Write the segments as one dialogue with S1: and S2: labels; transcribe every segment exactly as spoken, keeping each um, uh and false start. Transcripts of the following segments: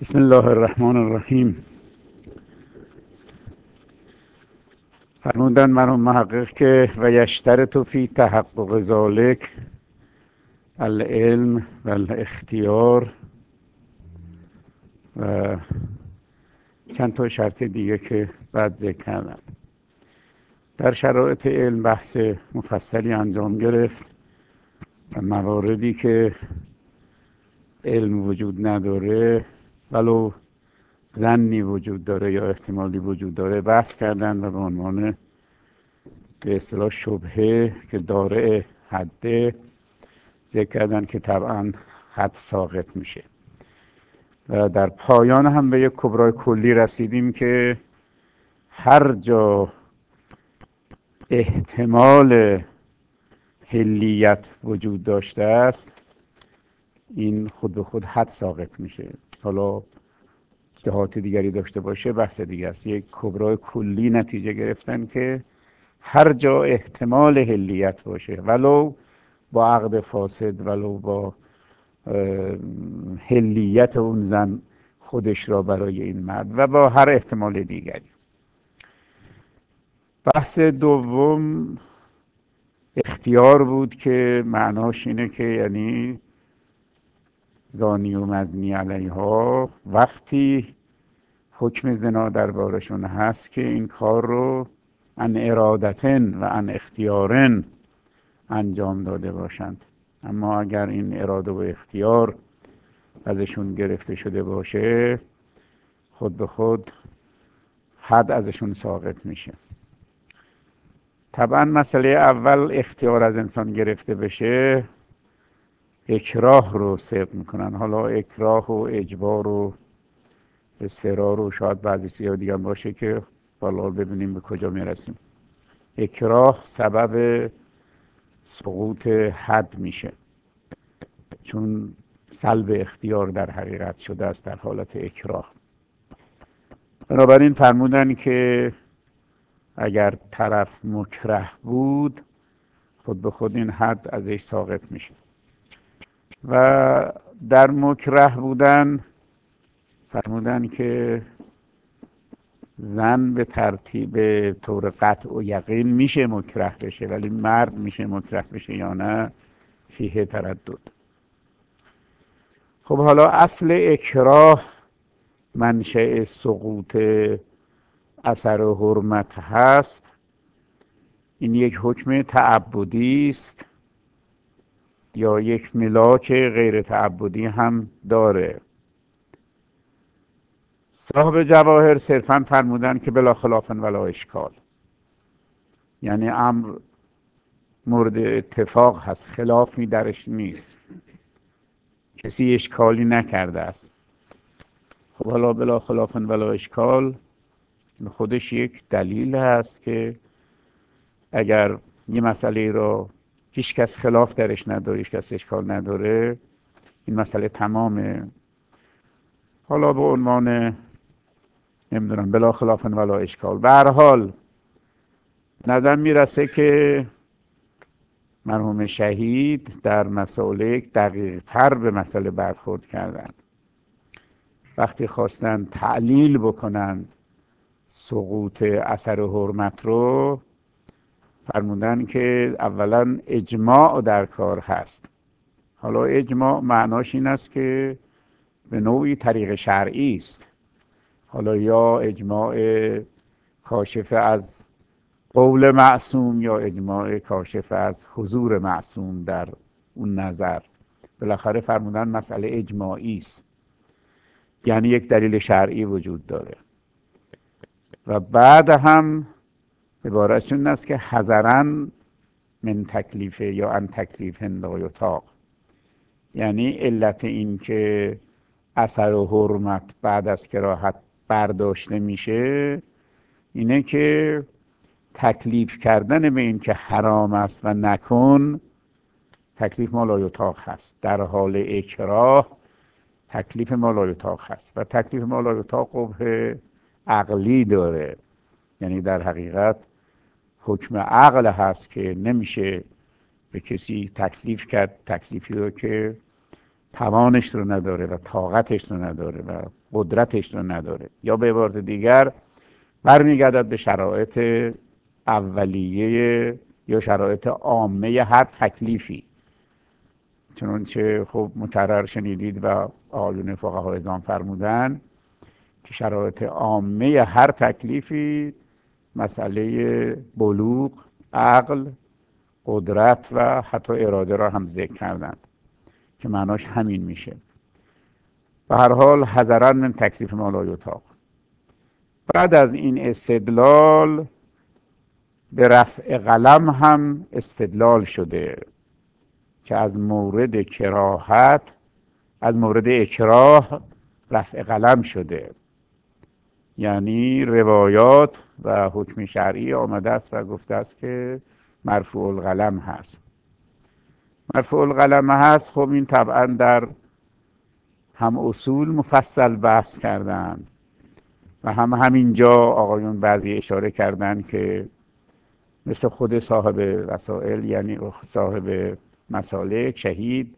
S1: بسم الله الرحمن الرحیم. فرمودن مرحوم محقق که و یشترط فی تحقق ذالک العلم و الاختیار و چند تا شرط دیگه که بعد ذکر کردم. در شرایط علم بحث مفصلی انجام گرفت و مواردی که علم وجود نداره ولو ظنی وجود داره یا احتمالی وجود داره بحث کردن و به عنوان به اصطلاح شبهه که داره حده ذکر کردن که طبعا حد ساقط میشه. و در پایان هم به یک کبرای کلی رسیدیم که هر جا احتمال حلیت وجود داشته است این خود به خود حد ساقط میشه. حالا جهات دیگری داشته باشه بحث دیگه است. یک کبرای کلی نتیجه گرفتن که هر جا احتمال حلیت باشه ولو با عقد فاسد ولو با حلیت اون زن خودش را برای این مرد و با هر احتمال دیگری. بحث دوم اختیار بود که معناش اینه که یعنی زانی و مزنی علیها وقتی حکم زنا دربارشون هست که این کار رو ان ارادتن و ان اختیارن انجام داده باشند. اما اگر این اراده و اختیار ازشون گرفته شده باشه خود به خود حد ازشون ساقط میشه. طبعا مسئله اول اختیار از انسان گرفته بشه اکراه رو صدق میکنن. حالا اکراه و اجبار و اصرار و شاید بعضی چیزا دیگه باشه که حالا ببینیم به کجا میرسیم. اکراه سبب سقوط حد میشه چون سلب اختیار در حقیقت شده است در حالت اکراه. بنابراین فرمودن که اگر طرف مکره بود خود به خود این حد ازش ساقط میشه. و در مکره بودن فرمودن که زن به ترتیب طور قطع و یقین میشه مکره بشه ولی مرد میشه مکره بشه یا نه فیه تردد. خب حالا اصل اکراه منشأ سقوط اثر و حرمت هست. این یک حکم تعبدی است یا یک ملاک غیر تعبدی هم داره. صاحب جواهر صرفا فرمودن که بلا خلاف ولا اشکال، یعنی امر مورد اتفاق هست، خلافی درش نیست، کسی اشکالی نکرده است. خب حالا بلا خلاف ولا اشکال خودش یک دلیل هست که اگر یه مسئله رو هیچ کس خلاف درش نداره هیچ کس اشکال نداره این مسئله تمامه. حالا به عنوان نمیدونم بلا خلاف ولا اشکال به هر حال نظر میرسه که مرحوم شهید در مسالک دقیق تر به مسئله برخورد کردن. وقتی خواستن تعلیل بکنن سقوط اثر و حرمت رو فرمودن که اولا اجماع در کار هست. حالا اجماع معناش این است که به نوعی طریق شرعی است. حالا یا اجماع کاشف از قول معصوم یا اجماع کاشف از حضور معصوم در اون نظر. بالاخره فرمودن مسئله اجماعی است، یعنی یک دلیل شرعی وجود داره. و بعد هم عبارتشون این است که حذراً من تکلیفه یا ان تکلیف لا یطاق، یعنی علت این که اثر و حرمت بعد از کراهت برداشته میشه اینه که تکلیف کردن به این که حرام است و نکن تکلیف ما لا یطاق هست. در حال اکراه تکلیف ما لا یطاق هست و تکلیف ما لا یطاق قبح عقلی داره، یعنی در حقیقت حکم عقل هست که نمیشه به کسی تکلیف کرد تکلیفی رو که توانش رو نداره و طاقتش رو نداره و قدرتش رو نداره، یا به عبارت دیگر برمیگردد به شرایط اولیه یا شرایط عامه هر تکلیفی. چنانچه خب مکرر شنیدید و آقایون فقها اعلام فرمودن که شرایط عامه هر تکلیفی مسئله بلوغ، عقل، قدرت و حتی اراده را هم ذکر کردند که معناش همین میشه. به هر حال حذرا من تکلیف ما لا یطاق. بعد از این استدلال به رفع قلم هم استدلال شده که از مورد کراهت، از مورد اکراه رفع قلم شده، یعنی روایات و حکم شرعی آمده است و گفته است که مرفوع القلم هست. مرفوع القلم هست، خب این طبعا در هم اصول مفصل بحث کردند و هم همینجا آقایون بعضی اشاره کردند که مثل خود صاحب وسائل، یعنی صاحب مسالک شهید،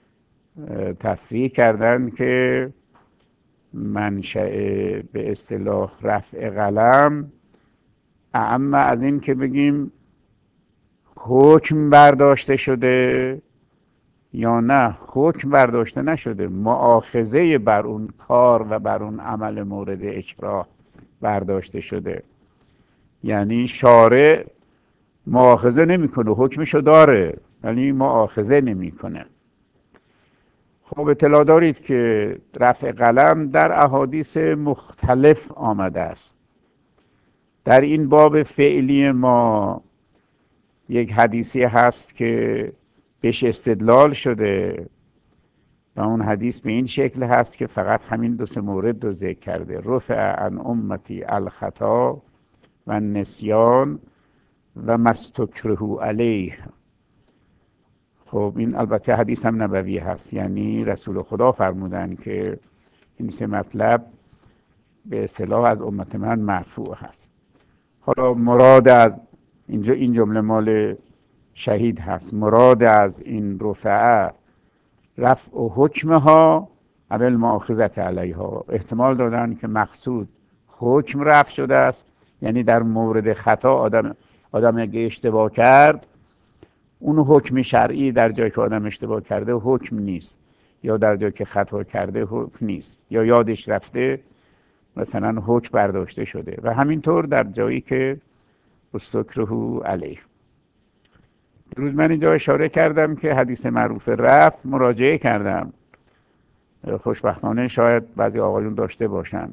S1: تصریح کردند که منشأ به اصطلاح رفع قلم اما از این که بگیم حکم برداشته شده یا نه حکم برداشته نشده، مؤاخذه بر اون کار و بر اون عمل مورد اکراه برداشته شده. یعنی شارع مؤاخذه نمیکنه، حکمشو داره ولی مؤاخذه نمیکنه. خب اطلاع دارید که رفع قلم در احادیث مختلف آمده است. در این باب فعلی ما یک حدیثی هست که بهش استدلال شده و اون حدیث به این شکل هست که فقط همین دو سه مورد رو ذکر کرده: رفع عن امتی الخطا و نسیان و مستکره علیه. خب این البته حدیث هم نبوی هست، یعنی رسول خدا فرمودن که این سه مطلب به اصطلاح از امت من مرفوع هست. حالا مراد از اینجا این جمله مال شهید هست، مراد از این رفعه رفع و حکمها اول مؤاخذت علیها. احتمال دادن که مقصود حکم رفع شده است، یعنی در مورد خطا آدم آدم اگه اشتباه کرد، اون حکم شرعی در جایی که آدم اشتباه کرده حکم نیست، یا در جایی که خطا کرده حکم نیست، یا یادش رفته مثلا حکم برداشته شده، و همینطور در جایی که استکره علیه. روز من اینجا اشاره کردم که حدیث معروف رفع مراجعه کردم، خوشبختانه شاید بعضی آقایون داشته باشن،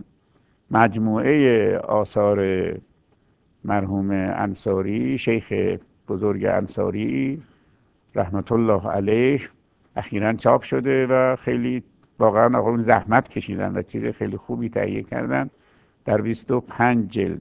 S1: مجموعه آثار مرحوم انصاری، شیخ بزرگ انصاری رحمت الله علیه، اخیراً چاپ شده و خیلی واقعا آقایون زحمت کشیدن و چیز خیلی خوبی تهیه کردن در بیست و پنج جلد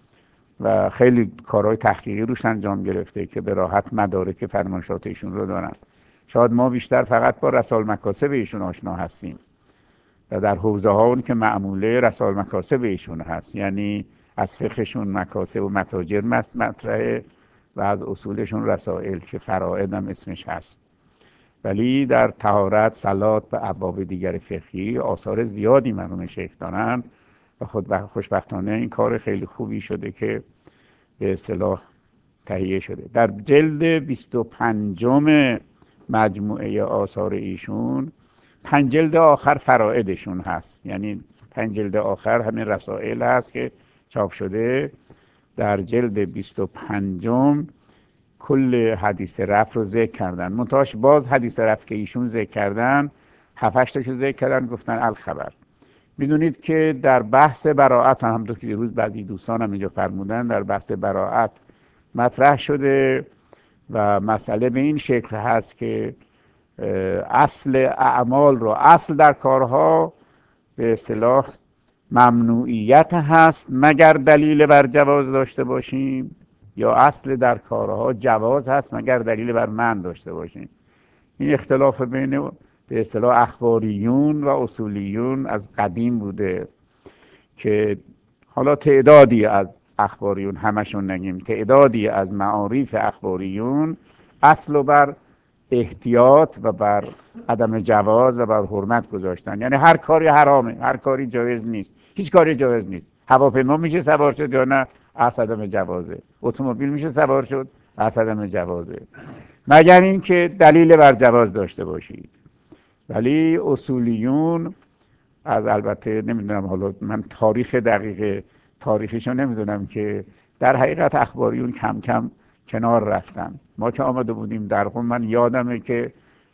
S1: و خیلی کارهای تحقیقی روش انجام گرفته که به راحت مدارک فرمایشات ایشون رو دارن. شاید ما بیشتر فقط با رسائل مکاسب ایشون آشنا هستیم و در حوزه ها اون که معموله رسائل مکاسب ایشون هست، یعنی از فقهشون مکاسب و متاجر مطرحه و از اصولشون رسائل که فرائض هم اسمش هست. ولی در طهارت، صلات و ابواب دیگر فقهی آثار زیادی مرحوم شیخ دارن و خود خوشبختانه این کار خیلی خوبی شده که به اصطلاح تهیه شده. در جلد بیست و پنجم مجموعه آثار ایشون پنج جلد آخر فرائدشون هست، یعنی پنج جلد آخر همین رسائل هست که چاپ شده. در جلد بیست و پنجم کل حدیث رفع رو ذکر کردن، منتهاش باز حدیث رفع که ایشون ذکر کردن هفت هشت تاشو ذکر کردن، گفتن الخبر. میدونید که در بحث براءت هم همونطور که دیروز بعضی دوستان هم اینجا فرمودن، در بحث براءت مطرح شده و مسئله به این شکل هست که اصل اعمال رو، اصل در کارها به اصطلاح ممنوعیت هست مگر دلیل بر جواز داشته باشیم، یا اصل در کارها جواز هست مگر دلیل بر منع داشته باشیم. این اختلاف بین به اصطلاح اخباریون و اصولیون از قدیم بوده که حالا تعدادی از اخباریون، همشون نگیم، تعدادی از معارف اخباریون اصل و بر احتیاط و بر عدم جواز و بر حرمت گذاشتن. یعنی هر کاری حرامه، هر کاری جایز نیست، هیچ کاری جایز نیست. هواپیما میشه سوار شد یا نه؟ اصل عدم جوازه. اتومبیل میشه سوار شد؟ اصل عدم جوازه، مگر اینکه دلیل بر جواز داشته باشید. ولی اصولیون از البته نمیدونم، حالا من تاریخ دقیق تاریخیشو نمیدونم، که در حقیقت اخباریون کم کم کنار رفتن. ما که آمده بودیم در قم، من یادمه که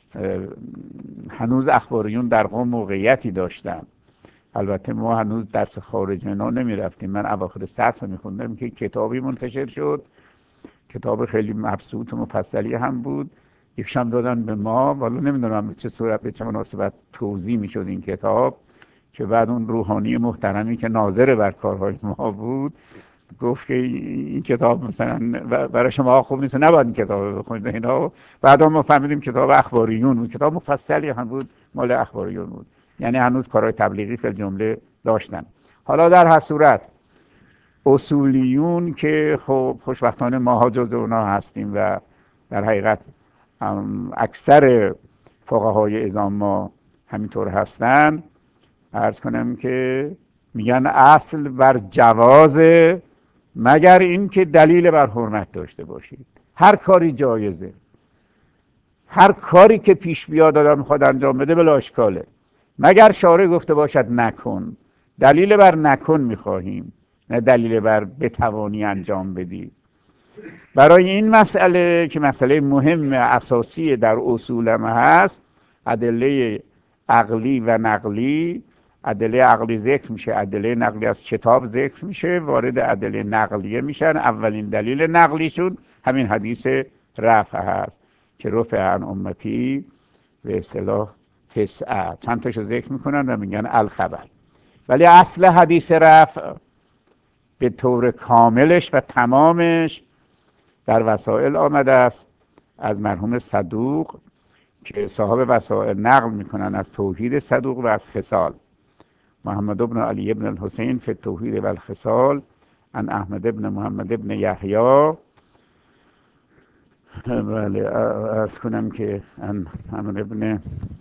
S1: هنوز اخباریون در قم موقعیتی داشتن. البته ما هنوز درس خارج اینا نمی رفتیم. من اواخر سطح می خوندم که کتابی منتشر شد، کتاب خیلی مبسوط و مفصلی هم بود، یکشم دادن به ما. والا نمیدونم به چه صورت، به چه مناسبت توزیع می شد این کتاب، که بعد اون روحانی محترمی که ناظر بر کارهای ما بود گفت که این کتاب مثلا برای شما خوب نیست، نباید این کتاب بخونید اینا. بعد ما فهمیدیم کتاب اخباریون بود، کتاب مفصلی هم بود، مال اخباریون بود. یعنی هنوز کارهای تبلیغی فی الجمله داشتن. حالا در هر صورت اصولیون که خب خوشبختانه ماها جز اونا هستیم و در حقیقت اکثر فقهای اعظام ما همینطور هستن، عرض کنم که میگن اصل بر جوازه، مگر اینکه دلیل بر حرمت داشته باشید. هر کاری جایزه، هر کاری که پیش بیاد آدم میخواد انجام بده بلا اشکاله، مگر شارع گفته باشد نکن. دلیل بر نکن میخواهیم، نه دلیل بر بتوانی انجام بدی. برای این مسئله که مسئله مهم اساسی در اصول هم هست، ادله عقلی و نقلی. ادله عقلی ذکر میشه، ادله نقلی از کتاب ذکر میشه، وارد ادله نقلیه میشن. اولین دلیل نقلیشون همین حدیث رفع هست که رفع عن امتی به اصطلاح تسعه، چند تاشو ذکر میکنن و میگن الخبر. ولی اصل حدیث رفع به طور کاملش و تمامش در وسائل آمده است از مرحوم صدوق که صاحب وسائل نقل میکنن از توحید صدوق و از خصال. محمد بن علی بن الحسین فی التوحید و الخصال عن احمد بن محمد بن یحیی. بله، ارز کنم که عن احمد بن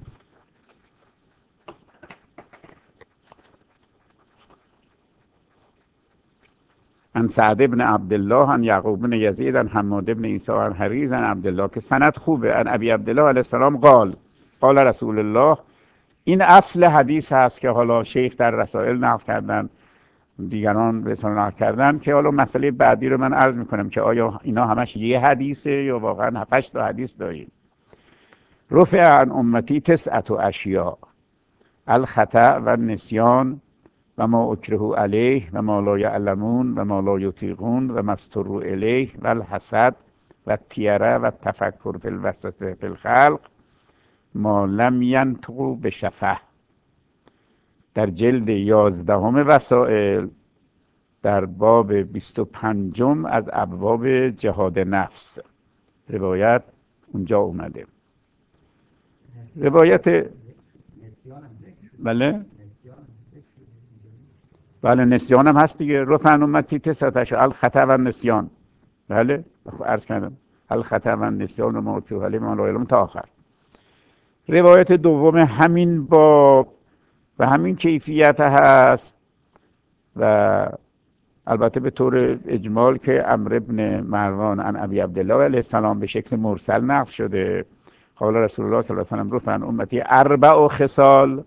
S1: عن سعد بن عبدالله عن یعقوب بن یزید عن حماد بن عیسی عن حریز عن عبدالله، که سند خوبه. عن ابی عبدالله علیه السلام قال قال رسول الله. این اصل حدیث هست که حالا شیخ در رسائل نقل کردن، دیگران به اصطلاح نقل کردن، که حالا مسئله بعدی رو من عرض میکنم که آیا اینا همش یه حدیثه یا واقعا هفتش تا حدیث داریم. رفع عن امتی تسعة اشیاء: الخطأ و النسیان و ما اکره علیه و ما لا یعلمون و ما لا یطیقون و ما اضطروا الیه و الحسد و الطیره و التفکر فی الوسوسه فی الخلق ما لم ینطقوا بشفه. در جلد یازدهم وسائل در باب بیست و پنجم از ابواب جهاد نفس روایت اونجا اومده. روایت بله بله نسیان هم هست دیگه. رفع عن امتی تسعة اشیاء: الخطأ و النسیان. بله عرض کردم الخطأ و النسیان و ما اکره علیه و ما لا یعلمون تا آخر. روایت دوم همین باب و همین کیفیت هست و البته به طور اجمال که عمرو بن مروان عن ابی عبدالله علیه السلام به شکل مرسل نقل شده. قال رسول الله صلی الله علیه و سلم رفع عن امتی اربع خصال: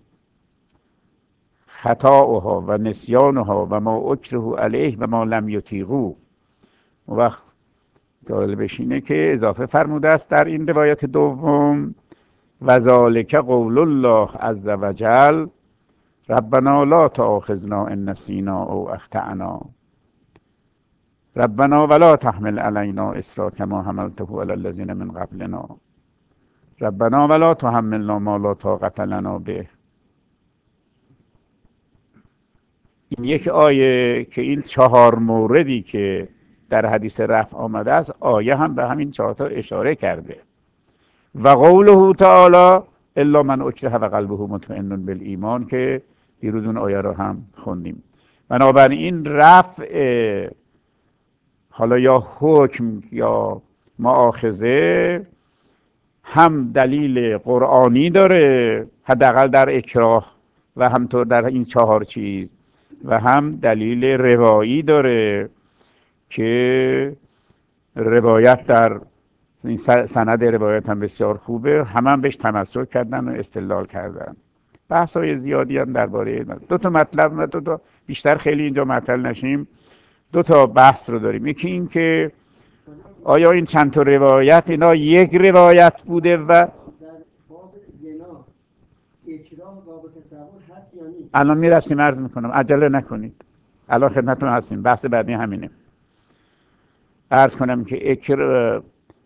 S1: خطاؤها و نسیانها و ما اکره علیه و ما لم یطیقوا. اون وقت جالبش اینه که اضافه فرموده است در این روایت دوم: و ذالک قول الله عز وجل ربنا لا تؤاخذنا ان نسینا او اخطأنا ربنا ولا تحمل علینا اصرا کما حملته علی الذین من قبلنا ربنا ولا تحملنا ما لا طاقة لنا به. این یک آیه که این چهار موردی که در حدیث رفع آمده است، آیه هم به همین چهار تا اشاره کرده. و قوله تعالی الا من اکره و قلبه مطمئن بالایمان، که دیروز اون آیه رو هم خوندیم. بنابراین رفع حالا یا حکم یا مؤاخذه هم دلیل قرآنی داره حداقل در اکراه و همطور در این چهار چیز، و هم دلیل روایی داره که روایت در این سند روایت هم بسیار خوبه، همه هم بهش تمسک کردن و استدلال کردن. بحث های زیادی هم درباره دو تا مطلب و دو تا بیشتر خیلی اینجا مطلب نشیم، دو تا بحث رو داریم. یکی این که آیا این چند تا روایت اینا یک روایت بوده و الان میرسیم عرض میکنم، عجله نکنید، الان خدمتتون هستیم، بحث بعدی همینه. عرض کنم که اکر...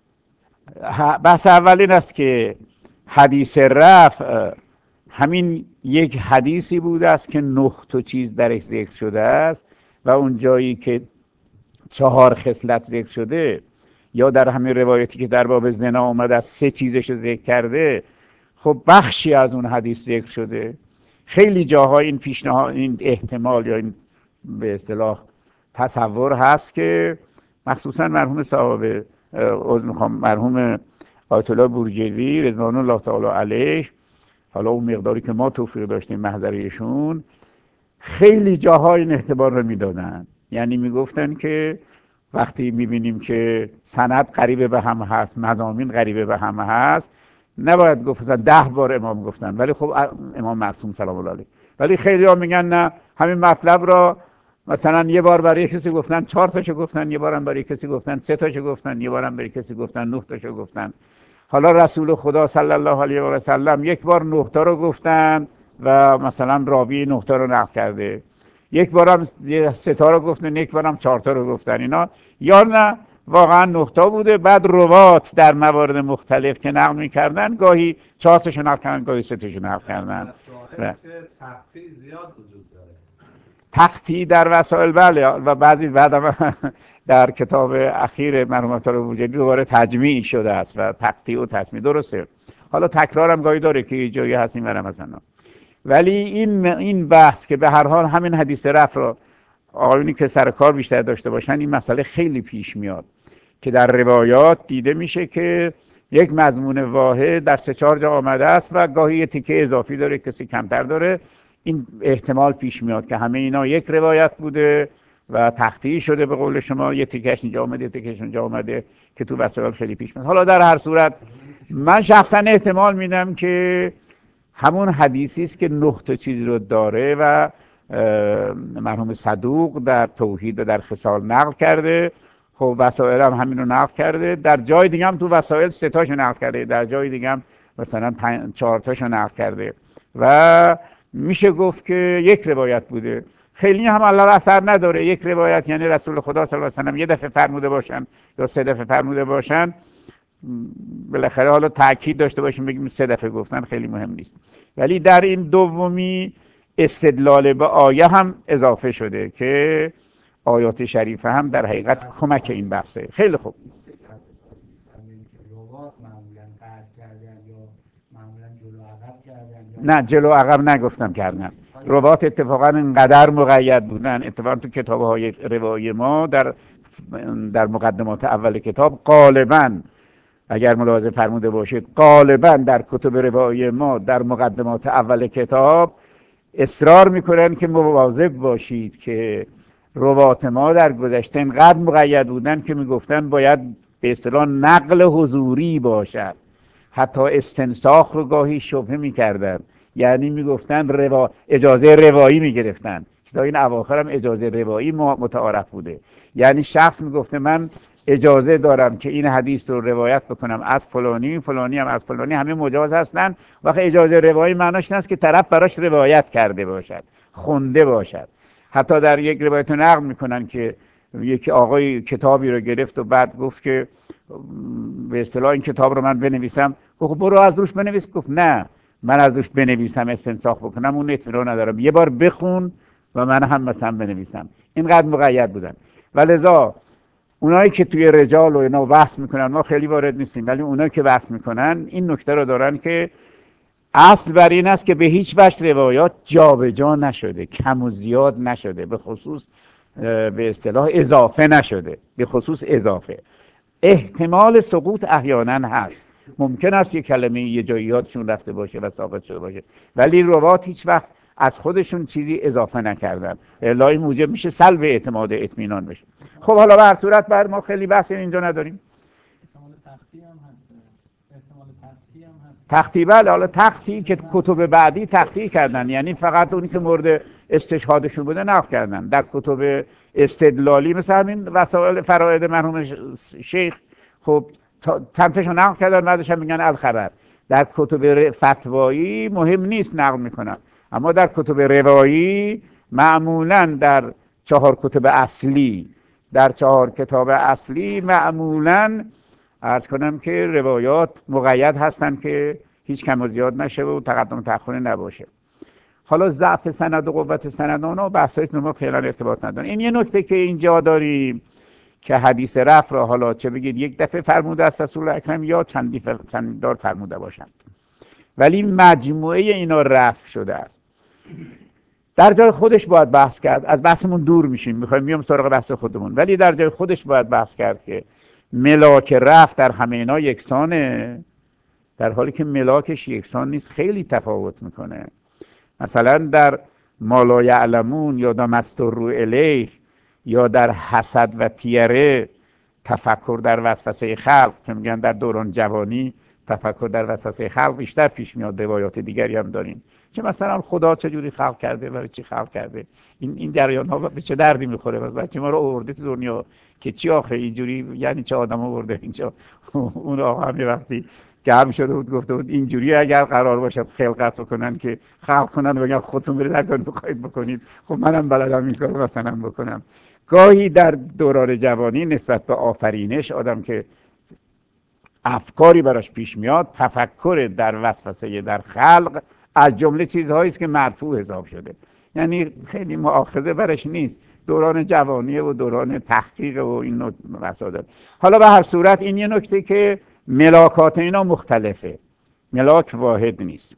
S1: بحث اول این است که حدیث رفع همین یک حدیثی بوده است که نه تا چیز درش ذکر شده است و اون جایی که چهار خصلت ذکر شده یا در همین روایتی که در باب زنا آمده است سه چیزش رو ذکر کرده، خب بخشی از اون حدیث ذکر شده. خیلی جاها این پیشنهاد، این احتمال یا این به اصطلاح تصور هست که مخصوصا مرحوم صاحب عذر میخوام مرحوم آیت الله بورجردی رضوان الله تعالی علیه، حالا اون مقداری که ما توفیق داشتیم محضریشون، خیلی جاها این اعتبار رو میدادن. یعنی میگفتن که وقتی میبینیم که سند قریبه به هم هست، مضامین قریبه به هم هست، نباید گفتن ده بار امام گفتن، ولی خب امام معصوم سلام الله علیه، ولی خیلی ها میگن نه، همین مطلب را مثلا یه بار برای کسی گفتن چهار تاشو گفتن، یه بارم برای کسی گفتن سه تاشو گفتن، یه بارم برای کسی گفتن نه تاشو گفتن. حالا رسول خدا صلی الله علیه و سلم یک بار نه تا رو گفتن و مثلا راوی نه تا رو نقل کرده، یک بارم سه تا رو گفتن، یک بارم چهار تا رو گفتن. اینا یا نه واقعا نه تا بوده، بعد روات در موارد مختلف که نقل می‌کردن گاهی چهار تاشو نقل کردن، گاهی سه تاشو نقل کردن.
S2: تقطیع زیاد وجود داره،
S1: تقطیع در وسائل بله، و بعضی بعدم در کتاب اخیر مرحوم آیت الله بورجردی دوباره تجمیع شده است و تقطیع و تصمیع درسته. حالا تکرارم گاهی داره که جایی هست این ورم مثلا، ولی این این بحث که به هر حال همین حدیث رفع رو آقایونی که سر کار بیشتر داشته باشن این مسئله خیلی پیش میاد که در روایات دیده میشه که یک مضمون واحد در سه چهار جا آمده است و گاهی یه تیکه اضافی داره، کسی کمتر داره. این احتمال پیش میاد که همه اینا یک روایت بوده و تقطیع شده، به قول شما یه تیکش اینجا آمده، یه تیکش اونجا آمده، که تو وسایل خیلی پیش میاد. حالا در هر صورت من شخصا احتمال میدم که همون حدیثی است که نه تا چیز رو داره و مرحوم صدوق در توحید و در خصال نقل کرده. خب وسائل هم همین رو نقل کرده، در جای دیگه هم تو وسائل سه تاشو نقل کرده، در جای دیگه هم مثلا چهار تاشو نقل کرده و میشه گفت که یک روایت بوده. خیلی هم الله اثر نداره یک روایت، یعنی رسول خدا صلی الله علیه و سلم یه دفعه فرموده باشن یا سه دفعه فرموده باشن، بالاخره حالا تاکید داشته باشیم بگیم سه دفعه گفتن خیلی مهم نیست، ولی در این دومی استدلال به آیه هم اضافه شده که آیات شریفه هم در حقیقت کمک این بحثه. خیلی خوب. نه جلو عقب نگفتم کردن، روات اتفاقا اینقدر مقید بودن، اتفاقا تو کتاب های روایی ما در در مقدمات اول کتاب غالباً اگر ملاحظه فرموده باشید غالباً در کتب روایی ما در مقدمات اول کتاب اصرار میکنن که مواظب باشید که روات ما در گذشته اینقدر مقید بودن که میگفتن باید به اصطلاح نقل حضوری باشد، حتی استنساخ رو گاهی شبهه میکردن، یعنی میگفتن روا... اجازه روایی میگرفتن. تا این اواخر هم اجازه روایی متعارف بوده، یعنی شخص میگفته من اجازه دارم که این حدیث رو روایت بکنم از فلانی، فلانی هم از فلانی، همه مجاز هستن. وقت اجازه روایی معناش این است که طرف براش روایت کرده باشد، خونده باشد. حتی در یک روایت نقل میکنن که یکی آقای کتابی رو گرفت و بعد گفت که به اصطلاح این کتاب رو من بنویسم، گفت برو از روش بنویس. گفت نه، من از روش بنویسم استنساخ بکنم اون اطمینان ندارم، یه بار بخون و من هم مثلا بنویسم. اینقدر مقید بودن. ولذا اونایی که توی رجال و اینا بحث میکنن، ما خیلی وارد نیستیم، ولی اونایی که بحث میکنن این نکته رو دارن که اصل بر این است که به هیچ وجه روایات جابجا نشده، کم و زیاد نشده، به خصوص به اصطلاح اضافه نشده، به خصوص اضافه. احتمال سقوط احیانا هست، ممکن است یه کلمه یه جایی یادشون رفته باشه و ثابت شده باشه، ولی روات هیچ وقت از خودشون چیزی اضافه نکردن، الا موجب میشه سلب اعتماد اطمینان بشه. خب حالا به هر صورت بر ما خیلی بحث اینجا نداریم.
S3: احتمال تختی هم هست. احتمال تختی هم هست.
S1: تختی بله، حالا تختی که کتب بعدی تختی کردن، یعنی فقط اونی که مورد استشهادشون بوده نقل کردن. در کتب استدلالی مثل همین وسائل فرائد مرحوم شیخ، خب چند تاشو نقل کردن، بعدش هم میگن الخبر. در کتب فتوایی مهم نیست نقل میکنن، اما در کتب روایی معمولا در چهار کتب اصلی در چهار کتاب اصلی معمولا عرض کنم که روایات مقید هستن که هیچ کم و زیاد نشه و تقدم و تأخری نباشه. حالا ضعف سند و قوت سند اونا بحثایش ما فعلا ارتباط ندارن. این یه نکته که اینجا داریم که حدیث رفع را حالا چه بگید یک دفعه فرموده است رسول اکرم یا چندی چندین فرموده باشند، ولی مجموعه اینا رفع شده است. در جای خودش باید بحث کرد، از بحثمون دور میشیم، میخوایم میام سراغ بحث خودمون، ولی در جای خودش باید بحث کرد که ملاک رفع در همه اینا یکسانه، در حالی که ملاکش یکسان نیست، خیلی تفاوت میکنه. مثلا در ما لا یعلمون یا در مستر الیه یا در حسد و تیره تفکر در وسوسه خلق که میگن در دوران جوانی تفکر در وسوسه خلق بیشتر پیش میاد. روایات دیگری هم داریم که مثلا خدا چجوری خلق کرده و چی خلق کرده. این این جریان ها به چه دردی میخوره؟ بس بچه ما رو آورده تو دنیا که چی آخه اینجوری، یعنی چه آدم آورده اینجا؟ اون آقا هم وقتی گرم شده بود گفته بود اینجوری اگر قرار باشد خلقت بکنن که خلق کنن و بگن خودتون برید هر کاری بخواید بکنید، خب منم بلدم این کارو مثلا بکنم. گاهی در دوران جوانی نسبت به آفرینش آدم که افکاری براش پیش میاد، تفکر در وسوسه در خلق از جمله چیزهایی است که مرفوع حساب شده، یعنی خیلی مؤاخذه برش نیست. دوران جوانیه و دوران تحقیق و این نوع مسائل. حالا به هر صورت این یه نکته که ملاکات اینا مختلفه، ملاک واحد نیست.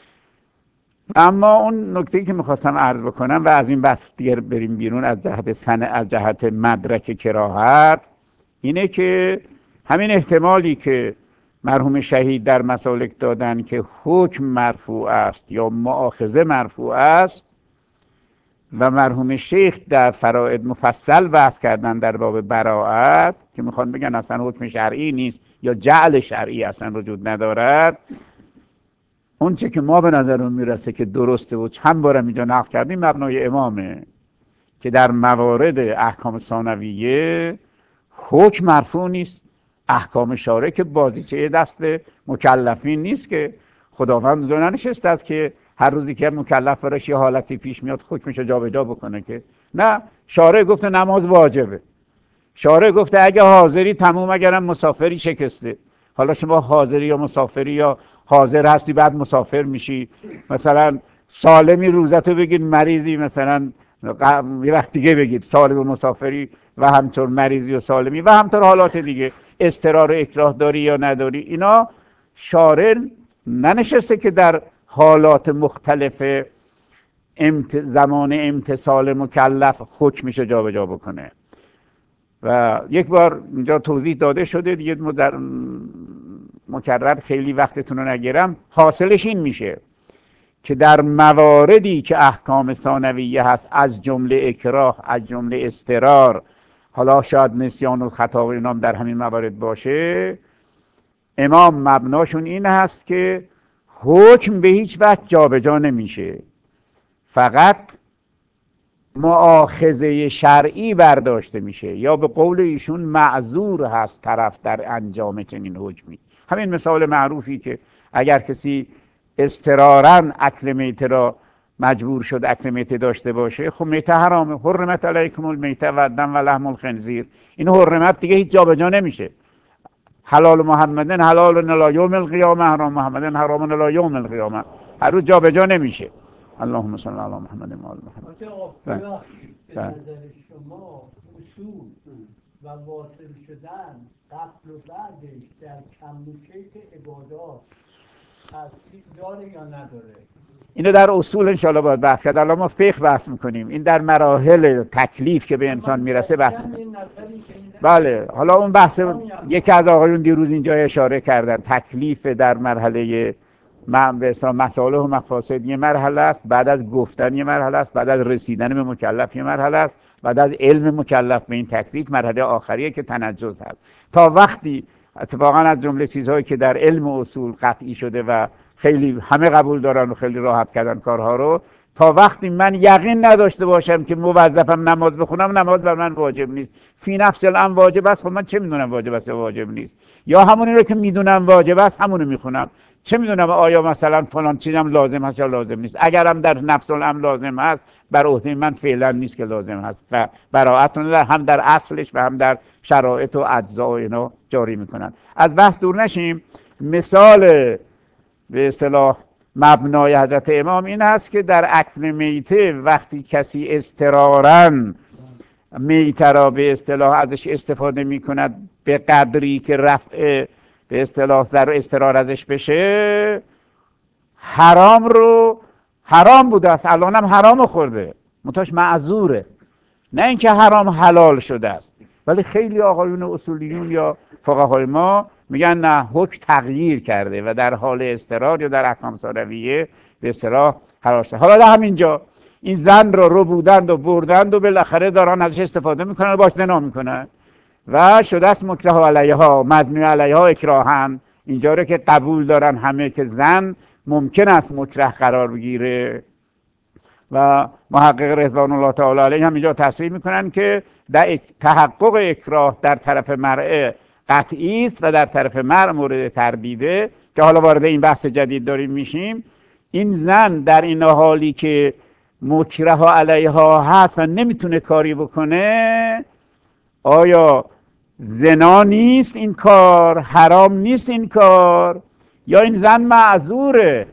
S1: اما اون نکته‌ای که میخواستم عرض بکنم و از این بحث دیگر بریم بیرون از جهت سن از جهت مدرک کراهت، اینه که همین احتمالی که مرحوم شهید در مسالک دادن که حکم مرفوع است یا مؤاخذه مرفوع است و مرحوم شیخ در فرائد مفصل بحث کردن در باب براءت که میخوان بگن اصلا حکم شرعی نیست یا جعل شرعی اصلا وجود ندارد، اون چه که ما به نظرمون میرسه که درسته و چند بارم اینجا نقل کردیم مبنای امامه که در موارد احکام ثانویه حکم مرفوع نیست، احکام شارع که بازیچه دست مکلفین نیست که خداوند دو ننشسته است که هر روزی که مکلف براش یه حالتی پیش میاد حکمش رو جابجا بکنه، که نه، شارع گفته نماز واجبه، شارع گفته اگه حاضری تموم اگرم مسافری شکسته. حالا شما حاضری یا مسافری یا حاضر هستی بعد مسافر میشی، مثلا سالمی روزتو بگید، مریضی مثلا یه وقت دیگه بگید، سالم و مسافری و همطور مریضی و سالمی و همطور حالات دیگه، اضطرار و اکراه داری یا نداری. اینا شارع ننشسته که در حالات مختلف امت... زمان امتصال مکلف حکمش رو جابجا بکنه. و یک بار اینجا توضیح داده شده دیگه، مدر... مکرر خیلی وقتتون رو نگیرم، حاصلش این میشه که در مواردی که احکام ثانویه هست از جمله اکراه، از جمله اضطرار، حالا شاید نسیان و خطا و اینام در همین موارد باشه، امام مبناشون این هست که حکم به هیچ وجه جابجا نمیشه، فقط مؤاخذه شرعی برداشته میشه یا به قول ایشون معذور هست طرف در انجام چنین حکمی. همین مثال معروفی که اگر کسی اضطراراً اکل میته را مجبور شد اکل میته داشته باشه، خب میته حرامه، حرمت علیکم المیته و الدم و لحم الخنزیر، این حرمت دیگه هیچ جابجا نمیشه. حلال محمدن حلال الی یوم القیامه، حرام محمدن حرام الی یوم القیامه، هر روز جابجا نمیشه. اللهم صل علی محمد و آل محمد.
S4: به نظر شما اصول و واصل شدن قبل و بعدش در کم و کیف عبادات تاثیر داره یا نداره؟
S1: اینو در اصول انشاءالله باید بحث کرد. الان ما فقه بحث میکنیم، این در مراحل تکلیف که به انسان میرسه بحث میکنیم. بله، حالا اون بحث یکی از آقایون دیروز اینجا اشاره کردن، تکلیف در مرحله من به اصطلاح مصالح و مفاسد یه مرحله است، بعد از گفتن یه مرحله است، بعد از رسیدن به مکلف یه مرحله است، بعد از علم مکلف به این تکلیف مرحله آخریه که تنجز هست. تا وقتی اتفاقا از جمله چیزهایی که در علم اصول قطعی شده و خیلی همه قبول دارن و خیلی راحت کردن کارها رو، تا وقتی من یقین نداشته باشم که موظفم نماز بخونم، نماز بر من واجب نیست. فی نفس الامر واجب است، خب من چه میدونم واجب است یا واجب نیست؟ یا همونی رو که میدونم واجب است همونو میخونم، چه میدونم آیا مثلا فلان چیزم لازم هست یا لازم نیست؟ اگرم در نفس الامر لازم هست، بر عهده من فعلا نیست که لازم هست و براءتون هم در اصلش و هم در شرایط و اجزا و اینا جاری میکنن. از بحث دور نشیم. مثال به اصطلاح مبنای حضرت امام این است که در اکل میته وقتی کسی اضطراراً میته را به اصطلاح ازش استفاده میکند به قدری که رفع به اصطلاح در اضطرار ازش بشه، حرام رو حرام بوده است، الان هم حرام خورده، متاش معذوره، نه اینکه حرام حلال شده است. ولی خیلی آقایون اصولیون یا فقهای ما میگن نه، حکم تغییر کرده و در حال اضطرار یا در احکام ثانویه به اصطلاح حلال شده. حالا در همینجا این زن رو رو بودند و بردند و بالاخره دارن ازش استفاده میکنن و باش زنا میکنن و شده است مکره علیها مجنی علیها اکراهن. اینجا رو که قبول دارن همه که زن ممکن است مکره قرار بگیره و محقق رضوان الله تعالی علیه هم اینجا تصریح میکنن که در تحقق اکراه در طرف مرء قطعی است و در طرف مرء مورد تردیده، که حالا وارد این بحث جدید داریم میشیم. این زن در این حالی که مکره علیها هست و نمیتونه کاری بکنه، آیا زنا نیست این کار؟ حرام نیست این کار؟ یا این زن معذوره؟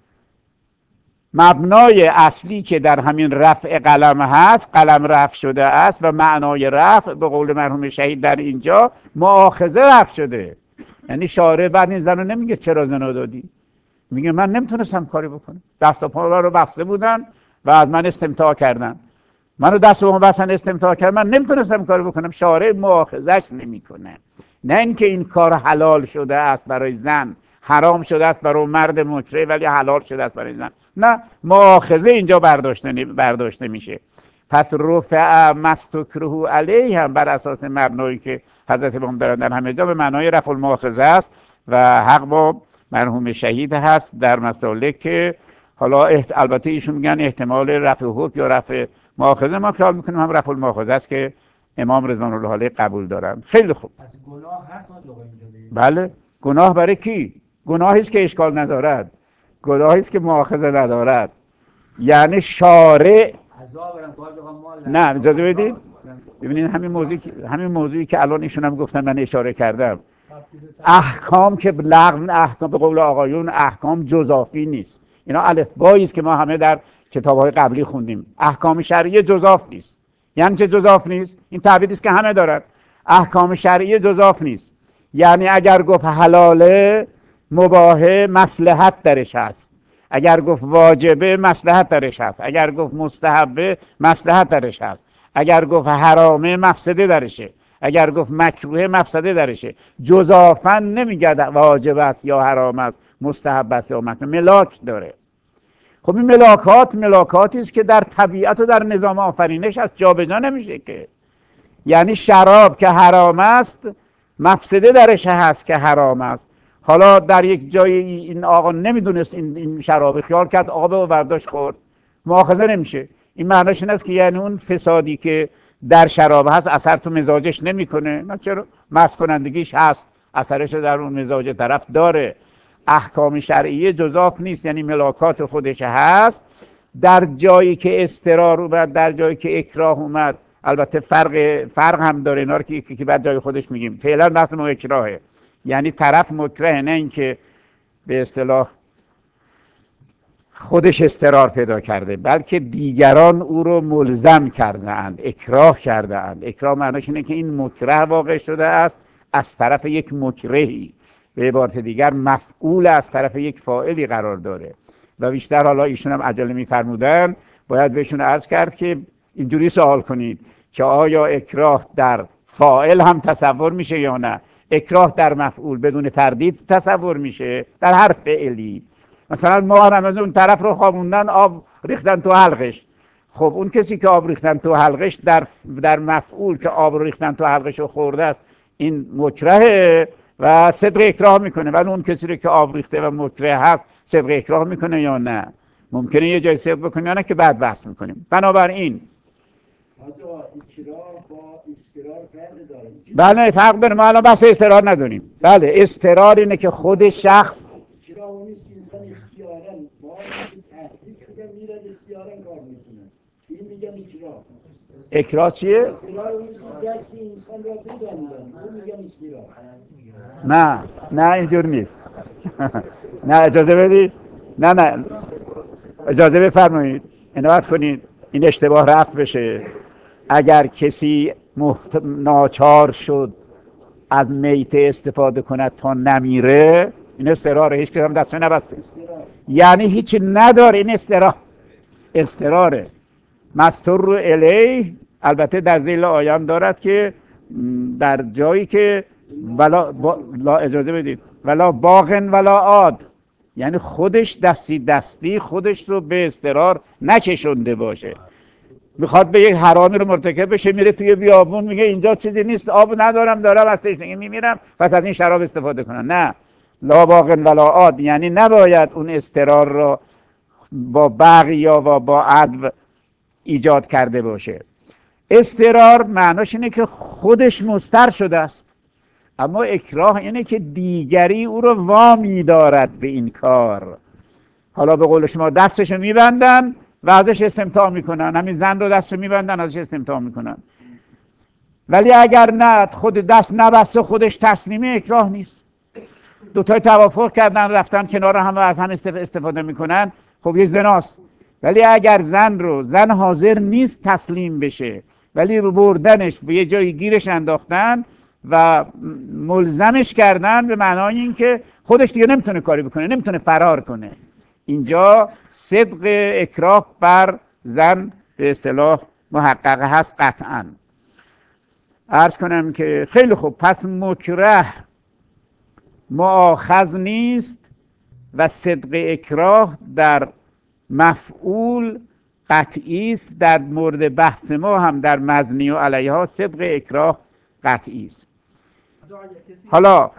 S1: مبنای اصلی که در همین رفع قلم هست، قلم رفع شده است و معنای رفع به قول مرحوم شهید در اینجا مؤاخذه رفع شده. یعنی شارع بعد این زن رو نمیگه چرا زنا دادی، میگه من نمیتونستم کاری بکنم، دست و پا رو بسته بودن و از من استمتاع کردن، منو دست و پا بستن استمتاع کردن، من نمیتونستم کاری بکنم. شارع مؤاخذش نمیکنه. نه اینکه این کار حلال شده است برای زن، حرام شده است برای مرد مکره ولی حلال شده است برای زن، نه، مؤاخذه اینجا برداشته برداشته میشه. پس رفع مستکره علیه هم بر اساس مبنایی که حضرت امام دارن در همه جا به معنای رفع المؤاخذه است و حق با مرحوم شهید هست در مسائل که حالا احت... البته ایشون میگن احتمال رفع حکم یا رفع مؤاخذه، ما خیال میکنیم هم رفع المؤاخذه است که امام رضوان الله علیه قبول دارن. خیلی خوب.
S4: پس گناه هست اینجا؟
S1: بله، گناه برای کی؟ گناهی است که اشکال ندارد، گناهی است که مؤاخذه ندارد. یعنی شارع نه، اجازه بدید ببینید همین موضوعی همین موضوعی که الان ایشون هم گفتن من اشاره کردم، احکام که لغو، احکام به قول آقایون احکام جزافی نیست. اینا الفبایی است که ما همه در کتاب‌های قبلی خوندیم. احکام شرعی جزاف نیست. یعنی چه جزاف نیست؟ این تعبیری است که همه دارن. احکام شرعی جزاف نیست. یعنی اگر گفت حلاله، مباحه، مصلحت درش هست. اگر گفت واجبه، مصلحت درش هست. اگر گفت مستحبه، مصلحت درش هست. اگر گفت حرامه، مفسده درشه. اگر گفت مکروه، مفسده درشه. جزافا نمیگه واجب است یا حرام است، مستحب است یا مکروه، ملاک داره. خب این ملاکات ملاکاتی است که در طبیعت و در نظام آفرینش از جابجا نمیشه که. یعنی شراب که حرام است، مفسده درش هست که حرام است. حالا در یک جای این آقا نمیدونست این, این شراب، خیال کرد آب و برداشت خورد، مؤاخذه نمیشه. این معناش این است که یعنی اون فسادی که در شراب هست اثر تو مزاجش نمیکنه. نه، چرا؟ مست کنندگیش هست، اثرش در اون مزاج طرف داره. احکام شرعیه جزاف نیست، یعنی ملاکات خودش هست. در جایی که اضطرار اومد، در جایی که اکراه اومد، البته فرق فرق هم داره، اینا رو که یکی که بعد جای خودش میگیم. فعلا بحث ما اکراهه، یعنی طرف مکره، نه اینکه به اصطلاح خودش اضطرار پیدا کرده، بلکه دیگران او رو ملزم کرده اند، اکراه کرده اند. اکراه معناش اینه که این مکره واقع شده است از طرف یک مکرهی. به عبارت دیگر مفعول از طرف یک فاعلی قرار داره و بیشتر حالا ایشون هم عجله می‌فرمودن، باید بهشون عرض کرد که اینجوری سوال کنید که آیا اکراه در فاعل هم تصور میشه یا نه؟ اکراه در مفعول بدون تردید تصور میشه در هر فعلی. مثلا ما هم از اون طرف رو خوابوندن، آب ریختن تو حلقش. خب اون کسی که آب ریختن تو حلقش در در مفعول که آب رو ریختن تو حلقش و خورده است، این مکرهه و صدق اکراه میکنه. ولی اون کسی رو که آب ریخته و مکره هست صدق اکراه میکنه یا نه؟ ممکنه یه جای صدق بکنه یا نه که بعد بحث میکنیم. بنابراین بله فرق داره، ما الان بحث استرار نداریم. بله استرار اینه که خود شخص اکراه چیه؟ نه نه اینجور نیست. نه اجازه بدید، نه نه اجازه بفرمایید عنایت کنید این اشتباه رفع بشه. اگر کسی محت... ناچار شد از میته استفاده کند تا نمیره، این استراره، هیچ کسی هم دستش نبسته، یعنی هیچی نداره، این استرار استراره. مستر الیه البته در ذیل آیان دارد که در جایی که ولا با... لا اجازه بدید ولا باغن ولا عاد، یعنی خودش دستی دستی خودش رو به استرار نکشونده باشه. میخواد به یک حرامی رو مرتکب بشه، میره توی بیابون میگه اینجا چیزی نیست، آب ندارم، دارم از تشنگی میمیرم، پس از این شراب استفاده کنن. نه، لا باغن ولا عاد، یعنی نباید اون استرار رو با بغی یا با عدو ایجاد کرده باشه. استرار معناش اینه که خودش مضطر شده است، اما اکراه اینه که دیگری او رو وامی دارد به این کار. حالا به قول شما دستشو میبندن و ازش استمتاع میکنن، همین زن رو دستشو میبندن ازش استمتاع میکنن. ولی اگر نه خود دست نبسته خودش تسلیمی، اکراه نیست. دوتای توافق کردن رفتن کنار هم و از هم استفاده میکنن، خب یه زناست. ولی اگر زن رو زن حاضر نیست تسلیم بشه ولی بردنش به یه جایی گیرش انداختن و ملزمش کردن به معنای اینکه خودش دیگه نمیتونه کاری بکنه، نمیتونه فرار کنه، اینجا صدق اکراه بر زن به اصطلاح محقق هست قطعا. عرض کنم که خیلی خوب، پس مکره مؤاخذ نیست و صدق اکراه در مفعول قطعی است. در مورد بحث ما هم در مزنی و علیها صدق اکراه قطعی است. حالا
S3: نه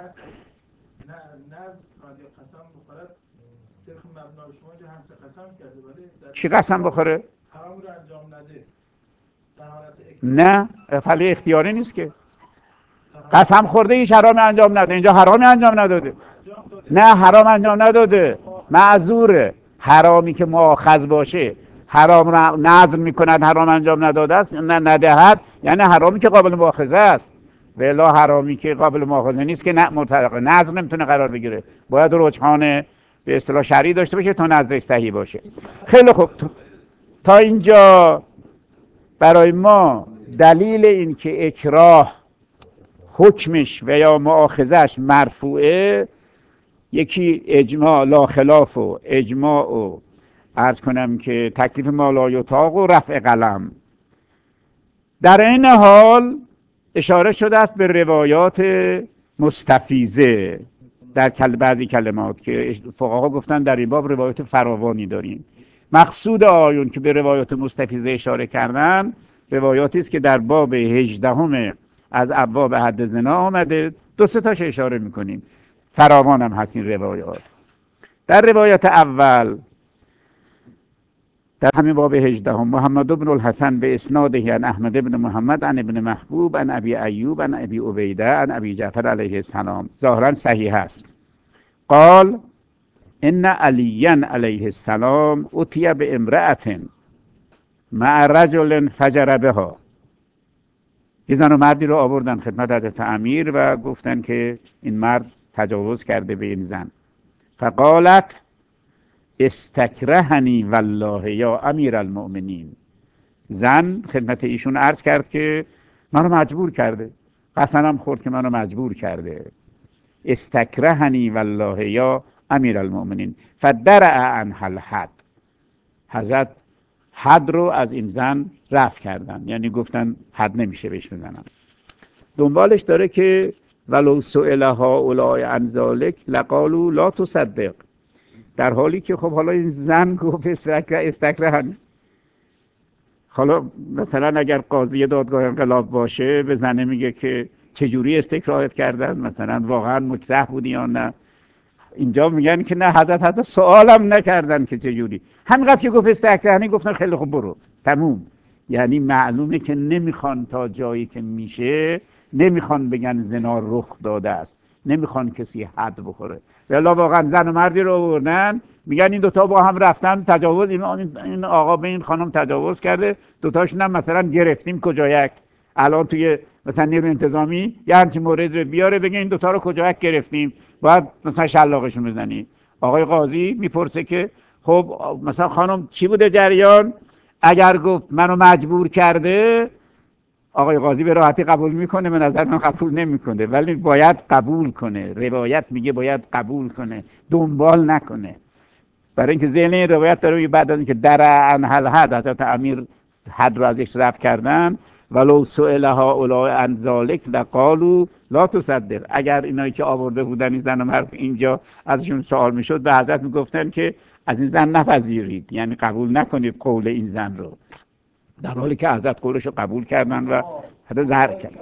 S3: قسم بخورد طبق مبنای شما که همسه قسم کرده، ولی
S1: کی قسم بخوره؟
S3: حرام رو انجام نده در حالت
S1: نه، فعلی اختیاری نیست که. قسم خورده هیچ حرامی انجام نده، اینجا حرامی انجام نداده. نه حرام انجام نداده، معذوره. حرامی که مؤاخذ باشه، حرام را نذر میکند حرام انجام نداده است، نه ندهد، یعنی حرامی که قابل مؤاخذه است. ولی حرامی که قابل مؤاخذه نیست که نه مطلق نذر نمیتونه قرار بگیره، باید رجحان به اصطلاح شرعی داشته باشه تا نذرش صحیح باشه. خیلی خوب، تا اینجا برای ما دلیل این که اکراه حکمش و یا مؤاخذش مرفوعه، یکی اجماع لا خلاف و اجماع و عرض کنم که تکلیف ما لا یطاق و رفع قلم. در این حال اشاره شده است به روایات مستفیضه در بعضی کلمات که فقها گفتن در این باب روایات فراوانی داریم. مقصود آیون که به روایات مستفیضه اشاره کردن روایاتی است که در باب هجدهم از ابواب حد زنا آمده، دو سه تاش اشاره میکنیم، فراوان هم هست این روایات. در روایت اول در همین باب هجدهم، محمد بن الحسن به اسناده عن احمد بن محمد عن ابن محبوب عن ابی ایوب عن ابی عبیده عن ابی جعفر علیه السلام، ظاهرا صحیح است. قال ان علی علیه السلام اتی به امرأة مع رجل فجر بها. یه زن و مردی رو آوردن خدمت حضرت امیر و گفتن که این مرد تجاوز کرده به این زن. فقالت استکرهنی والله یا امیر المؤمنین. زن خدمت ایشون عرض کرد که منو مجبور کرده، قسمم خورد که منو مجبور کرده. استکرهنی والله یا امیر المؤمنین فدرع عنها الحد. حضرت حد رو از این زن رفع کردن، یعنی گفتن حد نمیشه بهش بزنن. دنبالش داره که ولو سئل هؤلاء عن ذلک لقالوا لا تصدق، در حالی که خب حالا این زن گفت استکرهن. حالا مثلا اگر قاضی دادگاه انقلاب باشه به زنه میگه که چجوری استکراهت کردن، مثلا واقعا مکره بودی یا نه. اینجا میگن که نه، حضرت حتی سوالم نکردن که چجوری، همینقدر که گفت استکرهنی گفتن خیلی خوب برو تموم. یعنی معلومه که نمیخوان تا جایی که میشه، نمیخوان بگن زنا رخ داده است، نمیخوان کسی حد بخوره. والا واقعا زن و مردی رو آوردن میگن این دوتا با هم رفتن تجاوز، این آقا به این خانم تجاوز کرده، دوتاشون هم مثلا گرفتیم کجایک. الان توی مثلا نیروی انتظامی یه همچین مورد رو بیاره بگه این دوتا رو کجایک گرفتیم، باید مثلا شلاقشون بزنی. آقای قاضی میپرسه که خب مثلا خانم چی بوده جریان؟ اگر گفت منو مجبور کرده، آقای قاضی به راحتی قبول میکنه، به نظر من قبول نمیکنه، ولی باید قبول کنه. روایت میگه باید قبول کنه، دنبال نکنه. برای اینکه ذهن این روایت داره بعد از اینکه در عنها الحد، حضرت امیر حد رو ازش رفع کردن، ولو سئل هؤلاء عن ذلک لقالوا لا تصدق. اگر اینایی که آورده بودن این زن و مرد اینجا ازشون سوال میشد، به حضرت میگفتن که از این زن نپذیرید، یعنی قبول نکنید قول این زن رو، در حالی که حضرت قولش رو قبول کردن و حتی ظاهر کردن.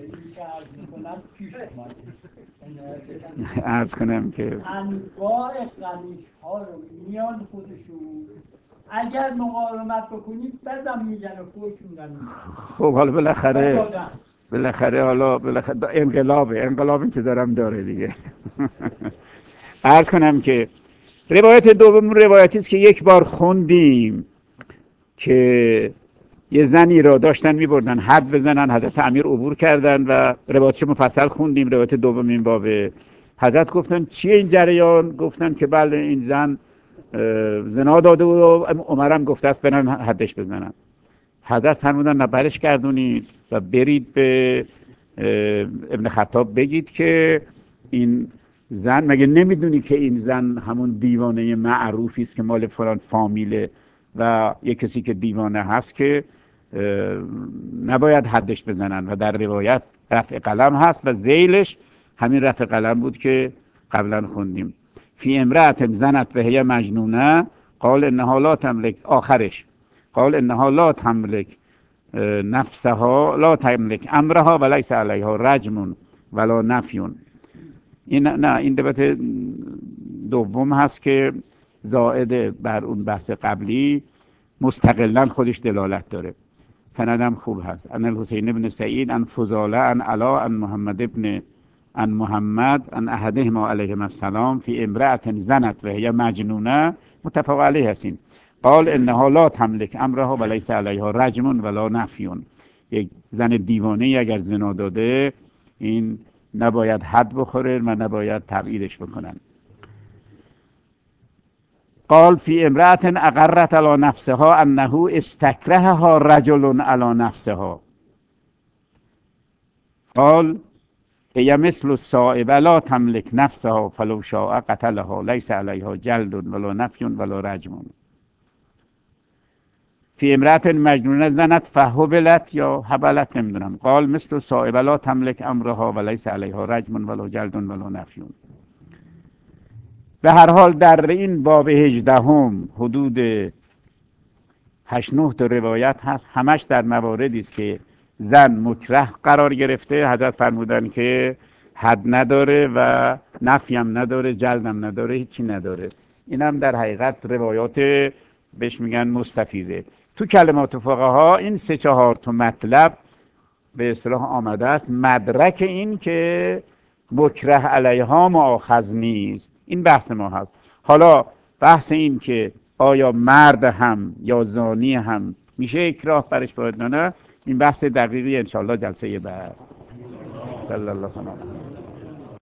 S1: عرض کنم که
S4: انواع قمیش ها رو میان خودشون اگر مقاومت بکنید بازم میگن و فوش میدن.
S1: خب حالا بالاخره بالاخره حالا بالاخره انقلابه، انقلاب انتظارم داره دیگه. عرض کنم که روایت دوم روایتی است که یک بار خوندیم که یه زنی را داشتن میبردن حد بزنن، حضرت امیر عبور کردن و روایتش مفصل خوندیم. روایت دوم این بابه. حضرت گفتن چیه این جریان؟ گفتن که بله این زن زنا داده و عمرم گفته است برن حدش بزنن. حضرت فرمودن نه، برش گردونید و برید به ابن خطاب بگید که این زن، مگه نمیدونی که این زن همون دیوانه معروفی است که مال فلان فامیله و یه کسی که دیوانه هست که نباید حدش بزنن. و در روایت رفع قلم هست و ذیلش همین رفع قلم بود که قبلا خوندیم. فی امرأة زنت و هی مجنونه قال انها لا تملک، آخرش قال انها لا تملک نفسها لا تملک امرها و لیس علیها رجم ولا نفیون. این نه، این دبت دوم هست که زائد بر اون بحث قبلی، مستقلا خودش دلالت داره. سندم خوب هست. ان الحسین بن سعید ان فضاله ان علا ان محمد ابن ان محمد ان احدهما علیهم السلام فی امرأة زنت و هی مجنونه متفق علیه هستین قال انها لا تملک امرها و لیس علیها رجم ولا نفیون. یک زن دیوانه اگر زنا داده این نباید حد بخوره و نباید تبعیدش بکنن. قال فی امرأة اقرت علی نفسها انه استکرهها رجل علی نفسها قال هي مثل الصائبة لا تملك نفسها فلو شاء قتلها ليس عليها جلد ولا نفي ولا رجم. فی امرأة مجنونة زنت فهبلت یا هبلت نمیدونم قال مثل الصائبة لا تملك امرها وليس عليها رجم ولا جلد ولا نفي. به هر حال در این باب هجدهم حدود هشت نه تا روایت هست، همش در مواردی است که زن مکره قرار گرفته. حضرت فرمودن که حد نداره و نفی هم نداره، جلد هم نداره، هیچی نداره. این هم در حقیقت روایات بهش میگن مستفیضه. تو کلمات فقها این سه چهار تا مطلب به اصطلاح آمده است مدرک این که مکره علیها مؤاخذ نیست. این بحث ما هست. حالا بحث این که آیا مرد هم یا زانی هم میشه اکراه برش وارد نه، این بحث دقیقی انشاءالله جلسه بعد. صلی الله علیه و